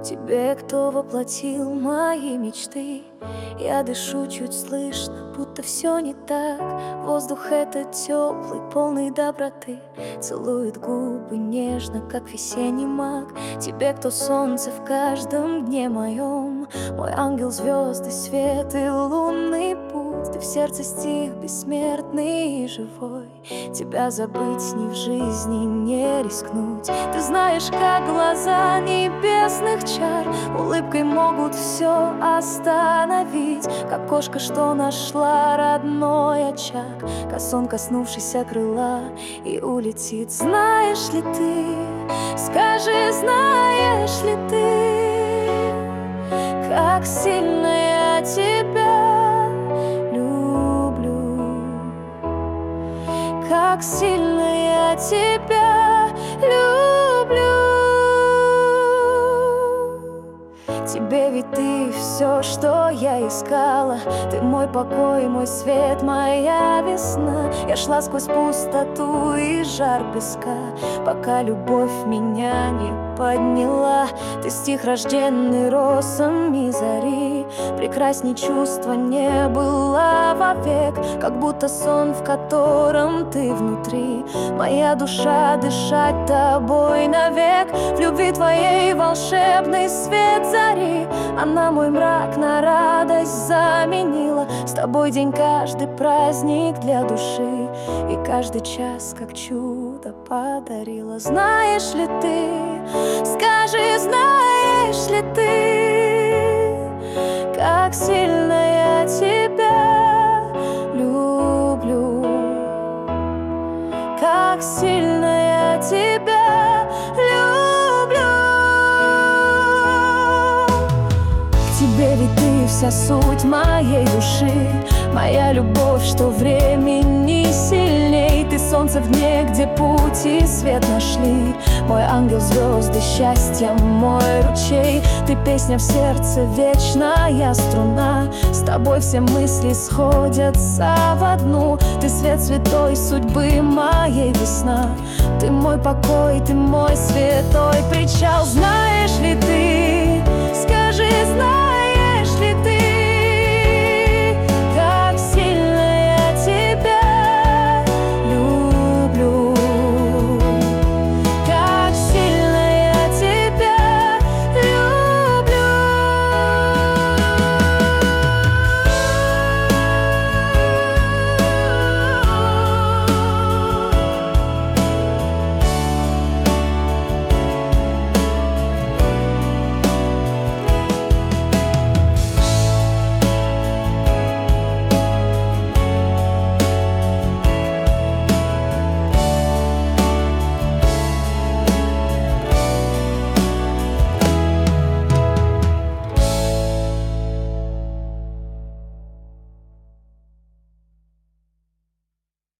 Тебе, кто воплотил мои мечты. Я дышу чуть слышно, будто все не так. Воздух этот теплый, полный доброты. Целует губы нежно, как весенний маг. Тебе, кто солнце в каждом дне моем. Мой ангел, звезды, свет и лунный путь. Ты в сердце стих бессмертный и живой. Тебя забыть ни в жизни не рискнуть. Ты знаешь, как глаза небесных чар улыбкой могут все остановить. Как кошка, что нашла родной очаг, косон, коснувшийся крыла, и улетит. Знаешь ли ты, скажи, знаешь ли ты, как сильно я тебя люблю, как сильно я тебя люблю. Тебе ведь ты все, что я искала. Ты мой покой, мой свет, моя весна. Я шла сквозь пустоту и жар песка, пока любовь меня не подняла. Ты стих, рожденный росами зари. Прекрасней чувства не было вовек, как будто сон, в котором ты внутри. Моя душа дышать тобой навек. В любви твоей волшебный свет зари. Она мой мрак на радость заменила. С тобой день каждый праздник для души, и каждый час как чудо подарила. Знаешь ли ты, скажи, знаешь ли ты, как сильно я тебя люблю, как сильно я тебя люблю. К тебе ведь ты вся суть моей души, моя любовь, что времени сильней. Ты солнце в дне, где путь и свет нашли. Мой ангел, звезды, счастье, мой ручей. Ты песня в сердце, вечная струна. С тобой все мысли сходятся в одну. Ты свет святой судьбы моей весна. Ты мой покой, ты мой святой причал. Знаешь ли ты,